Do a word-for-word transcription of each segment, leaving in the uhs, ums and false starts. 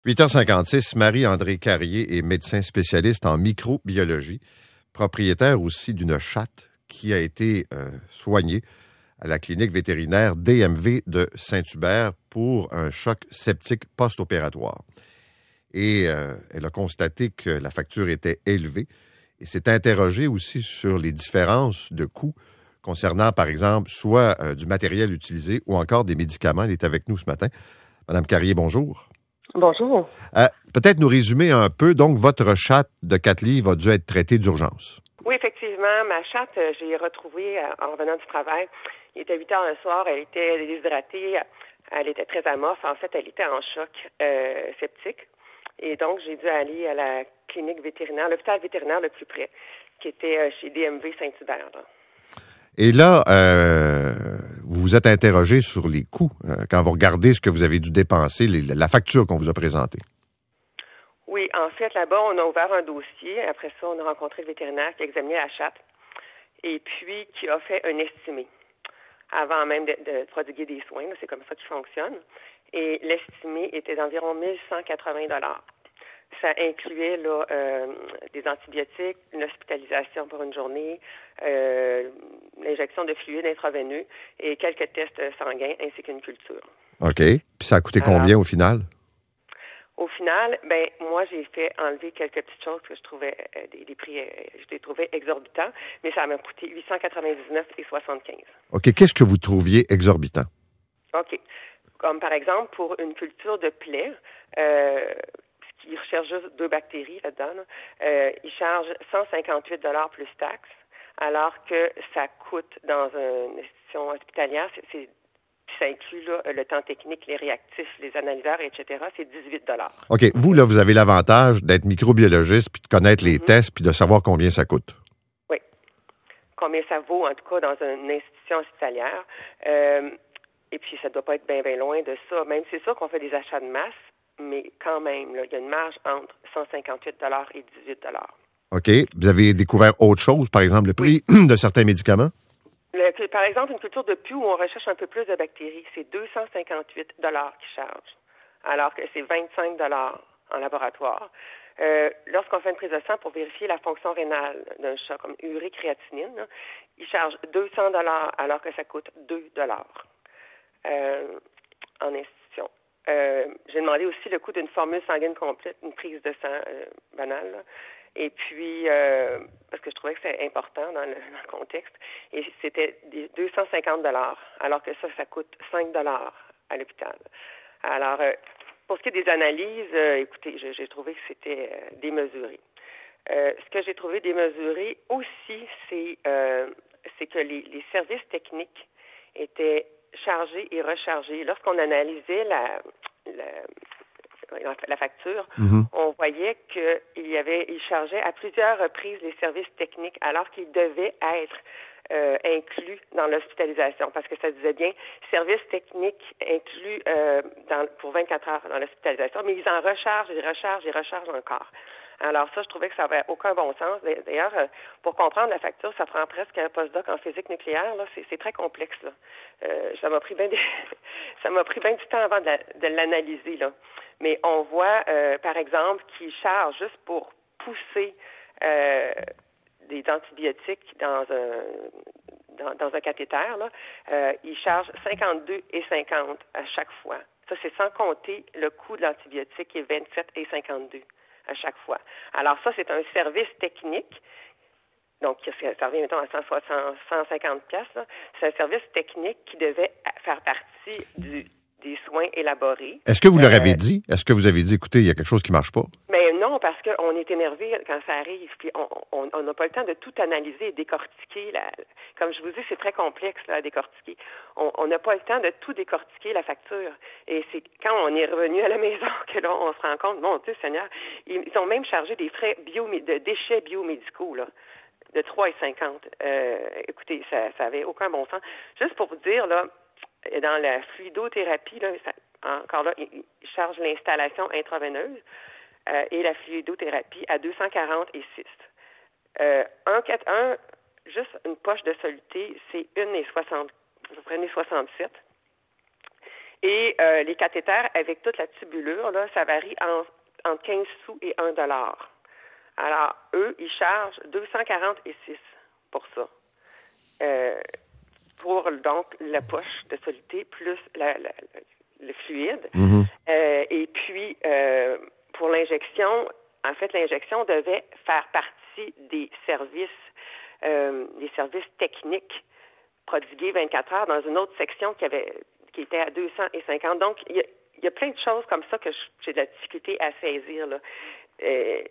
huit heures cinquante-six, Marie-André Carrier est médecin spécialiste en microbiologie, propriétaire aussi d'une chatte qui a été euh, soignée à la clinique vétérinaire D M V de Saint-Hubert pour un choc septique post-opératoire. Et euh, elle a constaté que la facture était élevée et s'est interrogée aussi sur les différences de coûts concernant, par exemple, soit euh, du matériel utilisé ou encore des médicaments. Elle est avec nous ce matin. Madame Carrier, bonjour. Bonjour. Euh, peut-être nous résumer un peu. Donc, votre chatte de quatre livres a dû être traitée d'urgence. Oui, effectivement, ma chatte, euh, j'ai retrouvée euh, en revenant du travail. Il était huit heures le soir, elle était déshydratée, elle était très amorphe. En fait, elle était en choc euh, septique. Et donc, j'ai dû aller à la clinique vétérinaire, l'hôpital vétérinaire le plus près, qui était euh, chez D M V Saint-Hubert. Là. Et là, euh, vous vous êtes interrogé sur les coûts euh, quand vous regardez ce que vous avez dû dépenser, les, la facture qu'on vous a présentée. Oui, en fait, là-bas, on a ouvert un dossier. Après ça, on a rencontré le vétérinaire qui a examiné la chatte et puis qui a fait un estimé avant même de, de prodiguer des soins. C'est comme ça qu'il fonctionne. Et l'estimé était d'environ mille cent quatre-vingts dollars. Ça incluait là, euh, des antibiotiques, une hospitalisation pour une journée, euh, l'injection de fluide intraveineux et quelques tests sanguins ainsi qu'une culture. OK. Puis ça a coûté Alors, combien au final? Au final, ben moi, j'ai fait enlever quelques petites choses que je trouvais, euh, des, des prix, euh, je les trouvais exorbitants, mais ça m'a coûté huit cent quatre-vingt-dix-neuf dollars et soixante-quinze. OK. Qu'est-ce que vous trouviez exorbitant? OK. Comme par exemple, pour une culture de plaie, euh, qui recherche juste deux bactéries là-dedans, là, euh, ils chargent cent cinquante-huit dollars plus taxes, alors que ça coûte dans une institution hospitalière, c'est, c'est, ça inclut là, le temps technique, les réactifs, les analyseurs, et cetera, c'est dix-huit dollars. OK. Vous, là, vous avez l'avantage d'être microbiologiste, puis de connaître les mm-hmm. tests, puis de savoir combien ça coûte. Oui. Combien ça vaut, en tout cas, dans une institution hospitalière. Euh, et puis, ça ne doit pas être bien, bien loin de ça. Même c'est sûr qu'on fait des achats de masse, mais quand même, là, il y a une marge entre cent cinquante-huit dollars et dix-huit dollars. OK. Vous avez découvert autre chose, par exemple, le prix oui. de certains médicaments? Le, par exemple, une culture de pus où on recherche un peu plus de bactéries, c'est deux cent cinquante-huit dollars qui chargent, alors que c'est vingt-cinq dollars en laboratoire. Euh, lorsqu'on fait une prise de sang pour vérifier la fonction rénale d'un chat, comme urée-créatinine, là, ils chargent deux cents dollars alors que ça coûte deux dollars euh, en institution. Euh, j'ai demandé aussi le coût d'une formule sanguine complète, une prise de sang euh, banale, là. Et puis, euh, parce que je trouvais que c'était important dans le, dans le contexte, et c'était des deux cent cinquante dollars, alors que ça, ça coûte cinq dollars à l'hôpital. Alors, euh, pour ce qui est des analyses, euh, écoutez, j'ai, j'ai trouvé que c'était euh, démesuré. Euh, ce que j'ai trouvé démesuré aussi, c'est, euh, c'est que les, les services techniques étaient chargés et rechargés. Lorsqu'on analysait la, la la facture, mm-hmm. on voyait qu'il y avait, il chargeait à plusieurs reprises les services techniques alors qu'ils devaient être euh, inclus dans l'hospitalisation parce que ça disait bien services techniques inclus euh, dans, pour vingt-quatre heures dans l'hospitalisation, mais ils en rechargent, ils rechargent, ils rechargent encore. Alors ça, je trouvais que ça n'avait aucun bon sens. D'ailleurs, pour comprendre la facture, ça prend presque un postdoc en physique nucléaire. Là, c'est, c'est très complexe. Là. Euh, ça m'a pris bien, des... ça m'a pris bien du temps avant de, la, de l'analyser. Là. Mais on voit, euh, par exemple, qu'ils chargent juste pour pousser euh, des antibiotiques dans un dans, dans un cathéter. Là, euh, ils chargent cinquante-deux et cinquante à chaque fois. Ça, c'est sans compter le coût de l'antibiotique qui est vingt-sept et cinquante-deux. À chaque fois. Alors ça, c'est un service technique, donc ça revient, mettons, à cent soixante, cent cinquante piastres. C'est un service technique qui devait faire partie du, des soins élaborés. Est-ce que vous euh, leur avez dit? Est-ce que vous avez dit, écoutez, il y a quelque chose qui ne marche pas? Mais non, parce qu'on est énervé quand ça arrive, puis on n'a pas le temps de tout analyser et décortiquer. La, comme je vous dis, c'est très complexe là, à décortiquer. On n'a pas le temps de tout décortiquer, la facture. Et c'est quand on est revenu à la maison que là, on se rend compte, mon Dieu Seigneur, ils, ils ont même chargé des frais bio, de déchets biomédicaux, là, de trois dollars cinquante. Euh, écoutez, ça n'avait aucun bon sens. Juste pour vous dire, là, dans la fluidothérapie, là, ça, encore là, ils chargent l'installation intraveineuse. Euh, et la fluidothérapie à deux cent quarante et six. Euh, un, quatre, un, juste une poche de soluté, c'est une et soixante, vous prenez soixante-sept. Et euh, les cathéters avec toute la tubulure, là, ça varie en, entre quinze sous et un dollar. Alors, eux, ils chargent deux cent quarante et six pour ça. Euh, pour, donc, la poche de soluté plus la, la, la, le fluide. Mm-hmm. Euh, et puis, euh, pour l'injection, en fait, l'injection devait faire partie des services, euh, des services techniques prodigués vingt-quatre heures dans une autre section qui avait, qui était à deux cent cinquante. Donc, il y a, il y a plein de choses comme ça que j'ai de la difficulté à saisir, là. Euh,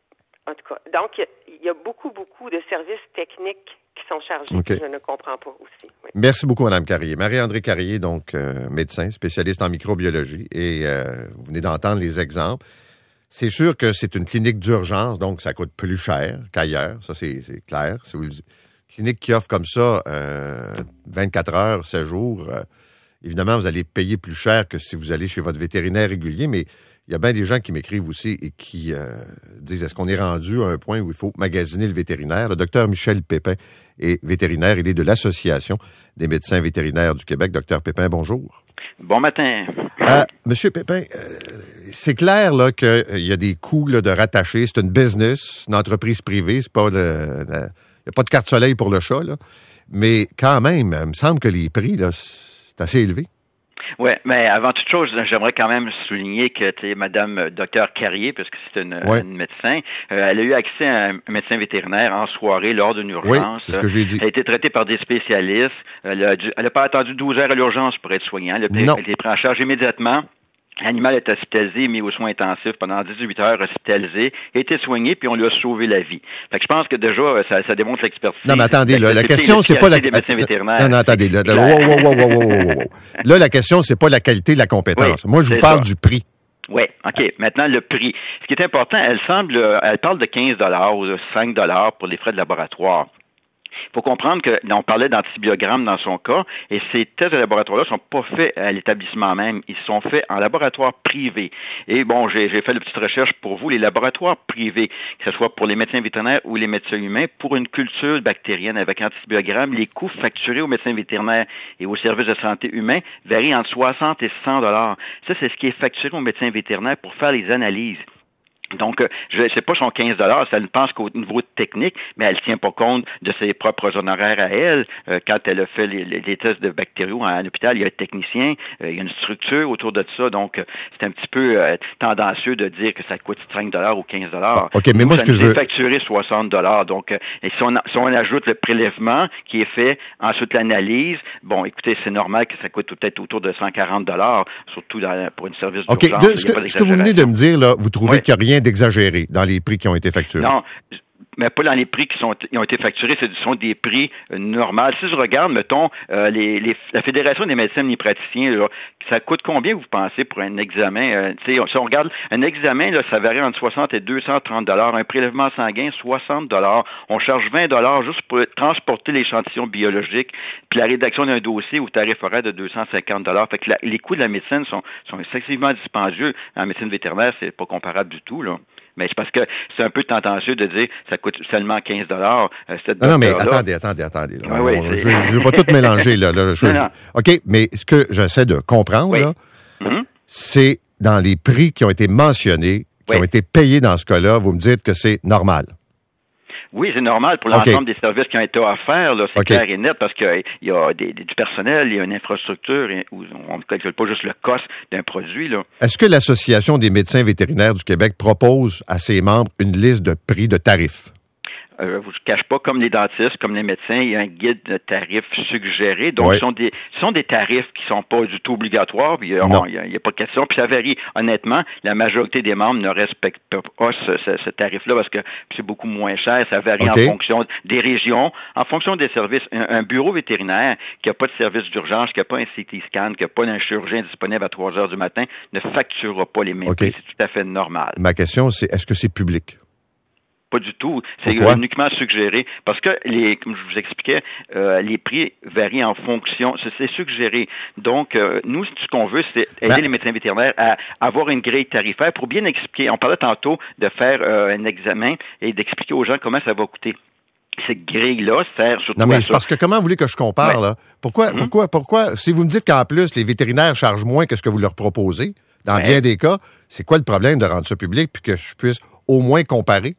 en tout cas, donc, il y a beaucoup, beaucoup de services techniques qui sont chargés okay. que je ne comprends pas aussi. Oui. Merci beaucoup, Mme Carrier. Marie-André Carrier, donc euh, médecin, spécialiste en microbiologie, et euh, vous venez d'entendre les exemples. C'est sûr que c'est une clinique d'urgence, donc ça coûte plus cher qu'ailleurs, ça c'est, c'est clair. C'est une clinique qui offre comme ça euh, vingt-quatre heures, sept jours. Euh, évidemment, vous allez payer plus cher que si vous allez chez votre vétérinaire régulier, mais il y a bien des gens qui m'écrivent aussi et qui euh, disent, est-ce qu'on est rendu à un point où il faut magasiner le vétérinaire? Le docteur Michel Pépin est vétérinaire. Il est de l'Association des médecins vétérinaires du Québec. Docteur Pépin, bonjour. Bon matin. Euh, Monsieur Pépin, euh, c'est clair là qu'il euh, y a des coûts là, de rattacher. C'est une business, une entreprise privée. C'est pas le, la, il n'y a pas de carte soleil pour le chat, là. Mais quand même, il me semble que les prix, là, c'est assez élevé. Oui, mais avant toute chose, j'aimerais quand même souligner que tu es Madame Docteur Carrier, puisque c'est une, ouais. une médecin. Euh, elle a eu accès à un médecin vétérinaire en soirée lors d'une urgence. Oui, c'est ce que j'ai dit. Elle a été traitée par des spécialistes. Elle a, dû, elle a pas attendu douze heures à l'urgence pour être soignée. Elle a, elle a été prise en charge immédiatement. L'animal est hospitalisé, mis aux soins intensifs pendant dix-huit heures, hospitalisé, a été soigné, puis on lui a sauvé la vie. Fait que je pense que déjà, ça, ça démontre l'expertise. Non, mais attendez, là, la question, c'est pas la... des médecins vétérinaires. Non, non, attendez, là, là, wow, wow, wow, wow, wow, wow, wow. Là, la question, c'est pas la qualité de la compétence. Oui, moi, je vous parle ça. du prix. Oui, OK. Maintenant, le prix. Ce qui est important, elle semble, elle parle de quinze dollars ou de cinq dollars pour les frais de laboratoire. Il faut comprendre que on parlait d'antibiogramme dans son cas, et ces tests de laboratoire-là sont pas faits à l'établissement même, ils sont faits en laboratoire privé. Et bon, j'ai, j'ai fait de petites recherches pour vous, les laboratoires privés, que ce soit pour les médecins vétérinaires ou les médecins humains, pour une culture bactérienne avec antibiogramme, les coûts facturés aux médecins vétérinaires et aux services de santé humains varient entre soixante et cent dollars. Ça, c'est ce qui est facturé aux médecins vétérinaires pour faire les analyses. Donc, je sais pas son quinze dollars, ça ne pense qu'au niveau technique, mais elle tient pas compte de ses propres honoraires à elle. Euh, quand elle a fait les, les tests de bactériaux à l'hôpital, il y a un technicien, euh, il y a une structure autour de ça, donc c'est un petit peu euh, tendancieux de dire que ça coûte cinq dollars ou quinze dollars. Ah, OK, mais moi, ça ce que je veux... facturé soixante dollars. Donc, euh, et si on, si on ajoute le prélèvement qui est fait, ensuite l'analyse, bon, écoutez, c'est normal que ça coûte peut-être autour de cent quarante dollars, surtout dans, pour une service d'urgence. OK, de, ce, que, ce que vous venez de me dire, là, vous trouvez oui. qu'il n'y a rien d'exagéré dans les prix qui ont été facturés? Non, mais pas dans les prix qui sont qui ont été facturés, ce sont des prix euh, normaux. Si je regarde, mettons, euh, les, les, la Fédération des médecins omnipraticiens, là, ça coûte combien, vous pensez, pour un examen? Euh, si on regarde, un examen, là, ça varie entre soixante et deux cent trente dollars. Un prélèvement sanguin, soixante dollars. On charge vingt dollars juste pour transporter l'échantillon biologique, puis la rédaction d'un dossier au tarif horaire de deux cent cinquante dollars. Fait que la, les coûts de la médecine sont, sont excessivement dispendieux. En médecine vétérinaire, c'est pas comparable du tout, là. Mais c'est parce que c'est un peu tendancieux de dire que ça coûte seulement quinze dollars. Euh, non, non, mais attendez, attendez, attendez. Là. Oui, oui, je ne veux pas tout mélanger. Là, là. Je, non, non. OK, mais ce que j'essaie de comprendre, oui. là, mm-hmm. c'est dans les prix qui ont été mentionnés, qui oui. ont été payés dans ce cas-là, vous me dites que c'est normal. Oui, c'est normal pour l'ensemble okay. des services qui ont été offerts, là, c'est okay. clair et net, parce qu'il y a des, du personnel, il y a une infrastructure, où on ne calcule pas juste le cost d'un produit, là. Est-ce que l'Association des médecins vétérinaires du Québec propose à ses membres une liste de prix de tarifs? Euh, je ne vous cache pas, comme les dentistes, comme les médecins, il y a un guide de tarifs suggéré. Donc, ouais. ce sont des ce sont des tarifs qui sont pas du tout obligatoires. Puis, il n'y a, a pas de question. Puis ça varie. Honnêtement, la majorité des membres ne respectent pas ce, ce, ce tarif-là parce que c'est beaucoup moins cher. Ça varie okay. en fonction des régions, en fonction des services. Un, un bureau vétérinaire qui n'a pas de service d'urgence, qui n'a pas un C T scan, qui n'a pas un chirurgien disponible à trois heures du matin, ne facturera pas les mêmes okay. prix. C'est tout à fait normal. Ma question, c'est est-ce que c'est public? Pas du tout. C'est Pourquoi? uniquement suggéré. Parce que, les, comme je vous expliquais, euh, les prix varient en fonction. C'est, c'est suggéré. Donc, euh, nous, ce qu'on veut, c'est aider ben... les médecins vétérinaires à avoir une grille tarifaire pour bien expliquer. On parlait tantôt de faire euh, un examen et d'expliquer aux gens comment ça va coûter. cette grille-là sert surtout Non, mais à c'est ça. parce que comment vous voulez que je compare, ouais. là? Pourquoi, mm-hmm. pourquoi, pourquoi, si vous me dites qu'en plus, les vétérinaires chargent moins que ce que vous leur proposez, dans ouais. bien des cas, c'est quoi le problème de rendre ça public puis que je puisse au moins comparer?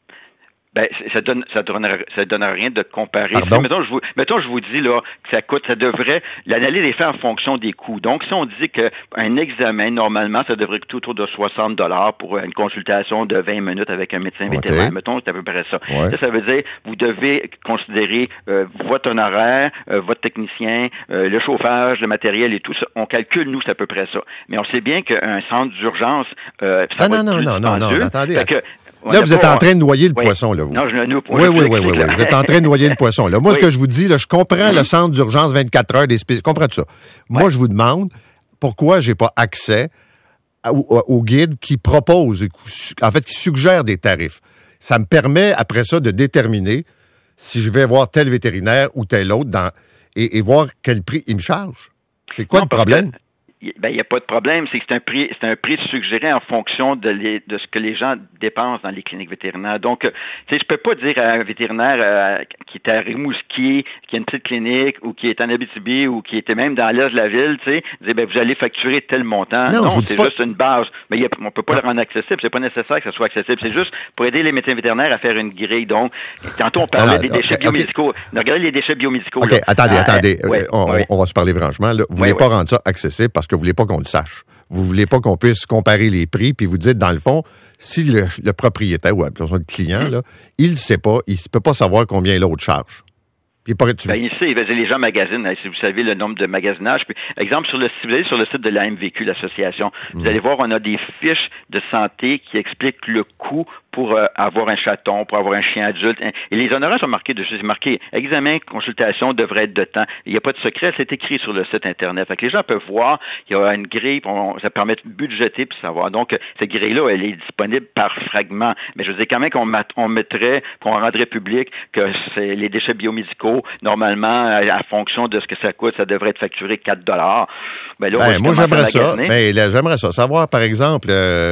Ben, ça donne, ça donne, ça donne rien de comparer. Pardon? Mettons, je vous, mettons, je vous dis, là, que ça coûte, ça devrait, l'analyse est faite en fonction des coûts. Donc, si on dit qu'un examen, normalement, ça devrait coûter autour de soixante dollars pour une consultation de vingt minutes avec un médecin okay. vétérinaire. Mettons, c'est à peu près ça. Ouais. Ça, ça veut dire, vous devez considérer, euh, votre honoraire, euh, votre technicien, euh, le chauffage, le matériel et tout ça. On calcule, nous, c'est à peu près ça. Mais on sait bien qu'un centre d'urgence, euh, ça non, va non, être non, plus non, non, non, attendez. Que, là, vous êtes pas, en train de noyer le oui. poisson, là, vous. Non, je ne nous Oui, oui, oui, oui, oui. Vous êtes en train de noyer le poisson, là. Moi, oui. ce que je vous dis, là, je comprends mm-hmm. le centre d'urgence vingt-quatre heures des spécialistes. Je comprends tout ça. Moi, ouais. je vous demande pourquoi j'ai pas accès au, au guide qui propose, en fait, qui suggère des tarifs. Ça me permet, après ça, de déterminer si je vais voir tel vétérinaire ou tel autre dans, et, et voir quel prix il me charge. C'est quoi non, le problème? Que... Ben, il n'y a pas de problème, c'est que c'est un prix, c'est un prix suggéré en fonction de, les, de ce que les gens dépensent dans les cliniques vétérinaires. Donc, tu sais, je peux pas dire à un vétérinaire euh, qui est à Rimouski, qui a une petite clinique, ou qui est en Abitibi, ou qui était même dans l'est de la ville, tu sais, dire, ben, vous allez facturer tel montant. Non, non c'est pas... juste une base. Mais y a, on peut pas ah. le rendre accessible. C'est pas nécessaire que ça soit accessible. C'est juste pour aider les médecins vétérinaires à faire une grille. Donc, tantôt, on parlait ah, des déchets okay, biomédicaux. Okay. Regardez les déchets biomédicaux. OK, là. attendez, euh, attendez. Euh, ouais, on, ouais. on va se parler franchement, là. Vous voulez ouais, pas ouais. rendre ça accessible parce que vous voulez pas qu'on le sache. Vous voulez pas qu'on puisse comparer les prix, puis vous dites, dans le fond, si le, le propriétaire ou le client, là, il ne sait pas, il ne peut pas savoir combien l'autre charge. Puis, il, tu... ben, il sait, les gens magasinent, si vous savez le nombre de magasinages. Puis, exemple, sur le, si vous allez sur le site de la M V Q, l'association, mmh. vous allez voir, on a des fiches de santé qui expliquent le coût pour euh, avoir un chaton, pour avoir un chien adulte. Et les honoraires sont marqués dessus. C'est marqué examen, consultation devrait être de temps. Il n'y a pas de secret, c'est écrit sur le site Internet. Fait que les gens peuvent voir, il y a une grille, on, ça permet de budgéter puis savoir. Donc, cette grille-là, elle est disponible par fragment. Mais je veux dire, quand même qu'on mat, on mettrait, qu'on rendrait public que c'est les déchets biomédicaux, normalement, à, à fonction de ce que ça coûte, ça devrait être facturé quatre dollars. Ben là, ben, moi, j'aimerais ça. Ben, là, j'aimerais ça. Savoir, par exemple,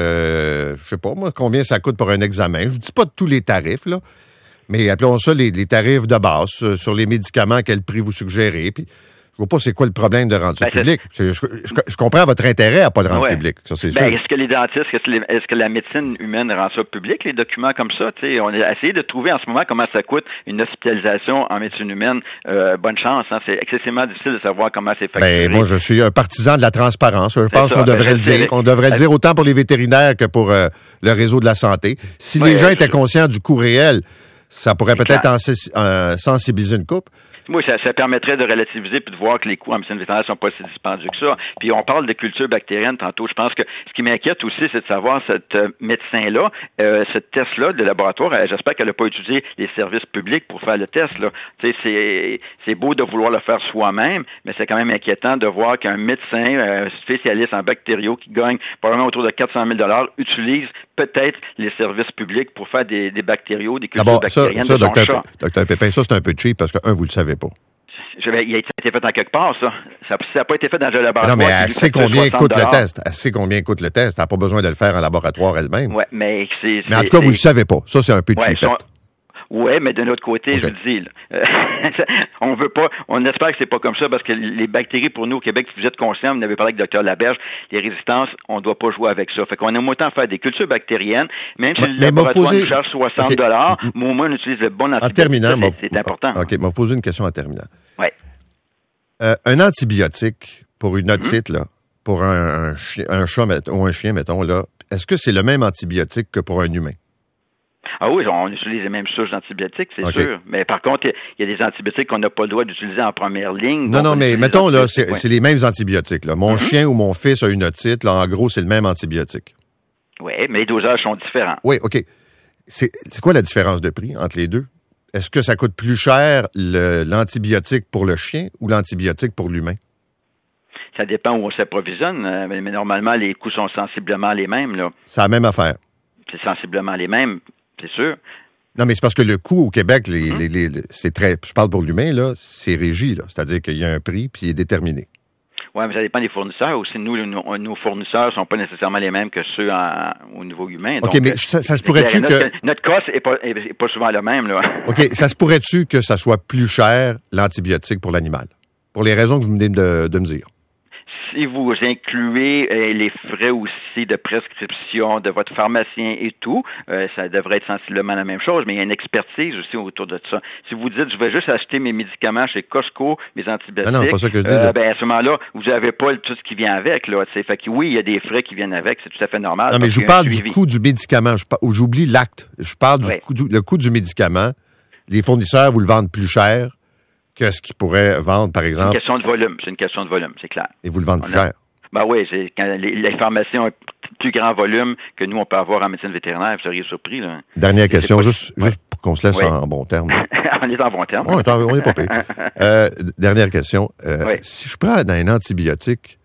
euh, je sais pas, moi, combien ça coûte pour un examen. Je ne dis pas de tous les tarifs, là, mais appelons ça les, les tarifs de base euh, sur les médicaments, quel prix vous suggérez. Puis, je ne vois pas c'est quoi le problème de rendre ça ben, public. Je, je, je comprends votre intérêt à ne pas le rendre ouais. public. Ça, c'est ben, sûr. Est-ce que les dentistes, est-ce que, les, est-ce que la médecine humaine rend ça public, les documents comme ça? T'sais, on a essayé de trouver en ce moment comment ça coûte une hospitalisation en médecine humaine. Euh, bonne chance. Hein? C'est excessivement difficile de savoir comment c'est facturé. Ben, moi, je suis un partisan de la transparence. Je c'est pense ça. qu'on devrait ben, le dire. On devrait le dire autant pour les vétérinaires que pour euh, le réseau de la santé. Si ouais, les gens je... étaient conscients du coût réel, ça pourrait peut-être en, en sensibiliser une couple. Oui, ça, ça permettrait de relativiser puis de voir que les coûts en médecine vétérinaire sont pas si dispendieux que ça. Puis on parle de culture bactérienne tantôt. Je pense que ce qui m'inquiète aussi, c'est de savoir cette euh, médecin-là, euh, ce test-là de laboratoire. Euh, j'espère qu'elle n'a pas utilisé les services publics pour faire le test. Là, tu sais, c'est c'est beau de vouloir le faire soi-même, mais c'est quand même inquiétant de voir qu'un médecin euh, spécialiste en bactériaux qui gagne probablement autour de quatre cent mille dollars utilise peut-être les services publics pour faire des, des bactériaux, des cultures D'abord, bactériennes ça, ça, de son docteur chat. Docteur Pépin, ça c'est un peu cheap parce que un, vous le savez pas. Je vais, il a été fait en quelque part, ça. Ça n'a pas été fait dans un laboratoire. Non, mais elle sait combien coûte le test. Elle sait combien coûte le test. Elle n'a pas besoin de le faire en laboratoire elle-même. Oui, mais c'est... Mais en tout cas, vous ne le savez pas. Ça, c'est un peu cheap. Ouais, oui, mais d'un autre côté, okay. je vous le dis, là, on veut pas, on espère que c'est pas comme ça parce que les bactéries, pour nous au Québec, si vous êtes conscients, vous n'avez parlé avec le docteur Laberge, les résistances, on ne doit pas jouer avec ça. Fait qu'on aime autant faire des cultures bactériennes, même si mais, le laboratoire poser... nous charge soixante dollars, okay. mais au moins on utilise le bon antibiotique. En terminant, c'est, c'est important. OK, je vais vous poser une question en terminant. Oui. Euh, un antibiotique pour une otite, mm-hmm. là, pour un, un, chien, un chat ou un chien, mettons, là, est-ce que c'est le même antibiotique que pour un humain? Ah oui, on utilise les mêmes souches d'antibiotiques, c'est okay. sûr. Mais par contre, il y a des antibiotiques qu'on n'a pas le droit d'utiliser en première ligne. Non, non, mais mettons, là, c'est, ouais. c'est les mêmes antibiotiques. Là. Mon mm-hmm. chien ou mon fils a une otite, là, en gros, c'est le même antibiotique. Oui, mais les dosages sont différents. Oui, OK. C'est, c'est quoi la différence de prix entre les deux? Est-ce que ça coûte plus cher le, l'antibiotique pour le chien ou l'antibiotique pour l'humain? Ça dépend où on s'approvisionne, mais, mais normalement, les coûts sont sensiblement les mêmes. Là. C'est la même affaire. C'est sensiblement les mêmes. C'est sûr. Non, mais c'est parce que le coût au Québec, les, mmh. les, les, c'est très. Je parle pour l'humain, là, c'est régi, là. C'est-à-dire qu'il y a un prix puis il est déterminé. Oui, mais ça dépend des fournisseurs aussi. Nous, nos, nos fournisseurs ne sont pas nécessairement les mêmes que ceux en, au niveau humain. OK, donc, mais ça, ça se pourrait-tu notre, que... Notre cost n'est pas, est pas souvent le même, là. OK, ça se pourrait-tu que ça soit plus cher, l'antibiotique, pour l'animal? Pour les raisons que vous venez de, de me dire. Si vous incluez euh, les frais aussi de prescription de votre pharmacien et tout, euh, ça devrait être sensiblement la même chose, mais il y a une expertise aussi autour de ça. Si vous dites, je vais juste acheter mes médicaments chez Costco, mes antibiotiques, non, non, pas ça que je dis, euh, ben, à ce moment-là, vous n'avez pas tout ce qui vient avec, là. T'sais. Fait que oui, il y a des frais qui viennent avec, c'est tout à fait normal. Non, mais je vous parle du coût du médicament. Je par... J'oublie l'acte. Je parle du oui. coût du le coût du médicament. Les fournisseurs vous le vendent plus cher que ce qu'ils pourraient vendre, par exemple. C'est une question de volume. C'est une question de volume, c'est clair. Et vous le vendez plus a... cher. Ben oui, c'est quand les, les pharmaciens ont un plus grand volume que nous, on peut avoir en médecine vétérinaire. Vous seriez surpris, là. Dernière question, pas... juste, ouais. juste pour qu'on se laisse ouais. en bon terme. On est en bon terme. Oh, on n'est pas pire. euh, dernière question. Euh, oui. Si je prends un antibiotique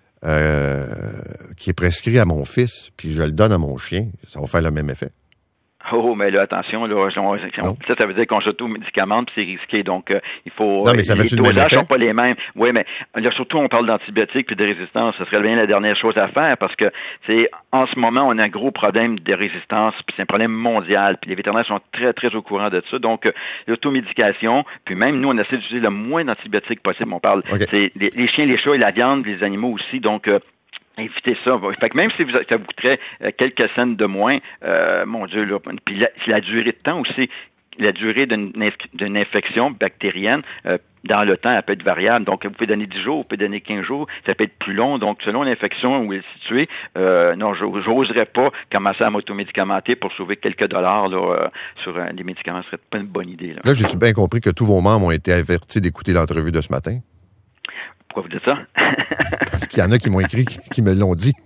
euh, qui est prescrit à mon fils, puis je le donne à mon chien, ça va faire le même effet? Oh, mais là, attention, là, on, ça, ça veut dire qu'on s'auto-médicamente, puis c'est risqué. Donc, euh, il faut... Non, mais ça les fait-tu le même effet? dosages sont pas les mêmes. Oui, mais là, surtout, on parle d'antibiotiques puis de résistance. Ce serait bien la dernière chose à faire parce que, c'est en ce moment, on a un gros problème de résistance, puis c'est un problème mondial. Puis les vétérinaires sont très, très au courant de ça. Donc, euh, l'automédication, puis même nous, on essaie d'utiliser le moins d'antibiotiques possible. On parle, okay. c'est les, les chiens, les chats et la viande, les animaux aussi. Donc, euh, évitez ça. Fait que même si vous, ça vous coûterait euh, quelques cents de moins, euh, mon Dieu, là, puis la, la durée de temps aussi, la durée d'une, d'une infection bactérienne, euh, dans le temps, elle peut être variable. Donc, vous pouvez donner dix jours, vous pouvez donner quinze jours, ça peut être plus long. Donc, selon l'infection où elle est située, euh, non, j'oserais pas commencer à m'automédicamenter pour sauver quelques dollars là, euh, sur euh, des médicaments. Ce serait pas une bonne idée. Là, là j'ai-tu bien compris que tous vos membres ont été avertis d'écouter l'entrevue de ce matin? Pourquoi vous dites ça? Parce qu'il y en a qui m'ont écrit, qui me l'ont dit.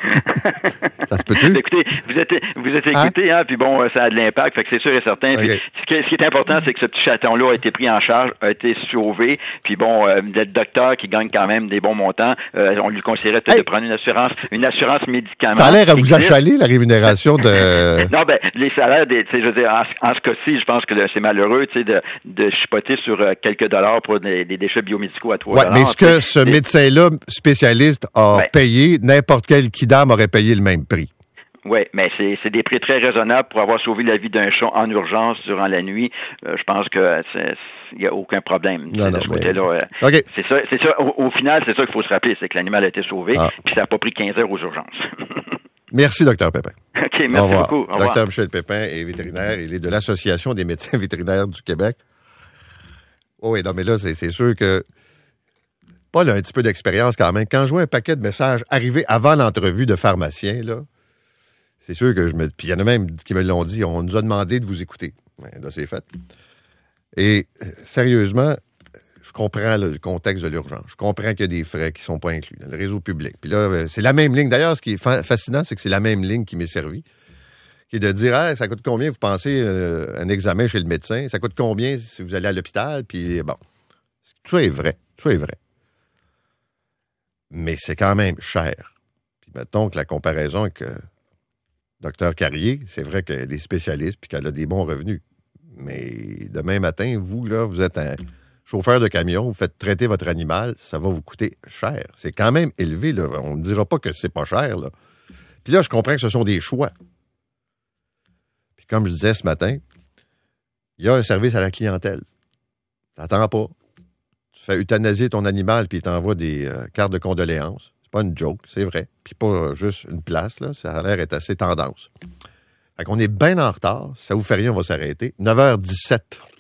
Ça se peut-tu? Écoutez, vous êtes, vous êtes écouté, hein? hein, puis bon, ça a de l'impact, fait que c'est sûr et certain. Okay. Puis, ce, qui est, ce qui est important, c'est que ce petit chaton-là a été pris en charge, a été sauvé, puis bon, euh, le docteur qui gagne quand même des bons montants, euh, on lui conseillerait peut-être hey, de prendre une assurance, une assurance médicaments. Ça a l'air à vous achaler, la rémunération de... Non, ben, les salaires, des, je veux dire, en, en ce cas-ci, je pense que là, c'est malheureux, tu sais, de, de chipoter sur euh, quelques dollars pour des, des déchets biomédicaux à trois dollars. Ouais, mais est-ce que ce médecin-là, spécialiste, a ouais. payé, n'importe quel kidam aurait payé le même prix? Oui, mais c'est, c'est des prix très raisonnables pour avoir sauvé la vie d'un chat en urgence durant la nuit. Euh, je pense que il n'y a aucun problème non, non, de ce mais... côté-là. Euh, okay. C'est ça, c'est ça. Au, au final, c'est ça qu'il faut se rappeler, c'est que l'animal a été sauvé, ah. puis ça n'a pas pris quinze heures aux urgences. Merci, docteur Pépin. OK, merci Au revoir. beaucoup. Au revoir. docteur Michel Pépin est vétérinaire. Il est de l'Association des médecins vétérinaires du Québec. Oh, oui, non, mais là, c'est, c'est sûr que Paul a un petit peu d'expérience quand même. Quand je vois un paquet de messages arriver avant l'entrevue de pharmacien, là, c'est sûr que je me... Puis il y en a même qui me l'ont dit, on nous a demandé de vous écouter. Ben, là, c'est fait. Et sérieusement, je comprends le contexte de l'urgence. Je comprends qu'il y a des frais qui ne sont pas inclus dans le réseau public. Puis là, c'est la même ligne. D'ailleurs, ce qui est fascinant, c'est que c'est la même ligne qui m'est servie, qui est de dire, ah, ça coûte combien, vous pensez, euh, un examen chez le médecin? Ça coûte combien si vous allez à l'hôpital? Puis bon, tout ça est vrai. Tout ça est vrai. Mais c'est quand même cher. Puis mettons que la comparaison avec euh, docteur Carrier, c'est vrai qu'elle est spécialiste puis qu'elle a des bons revenus. Mais demain matin, vous, là, vous êtes un chauffeur de camion, vous faites traiter votre animal, ça va vous coûter cher. C'est quand même élevé, là. On ne dira pas que c'est pas cher, là. Puis là, je comprends que ce sont des choix. Puis comme je disais ce matin, il y a un service à la clientèle. T'attends pas. Tu fais euthanasier ton animal puis il t'envoie des euh, cartes de condoléances. C'est pas une joke, c'est vrai. Puis pas euh, juste une place, là. Ça a l'air d'être assez tendance. Fait qu'on est bien en retard. Si ça vous fait rien, on va s'arrêter. neuf heures dix-sept.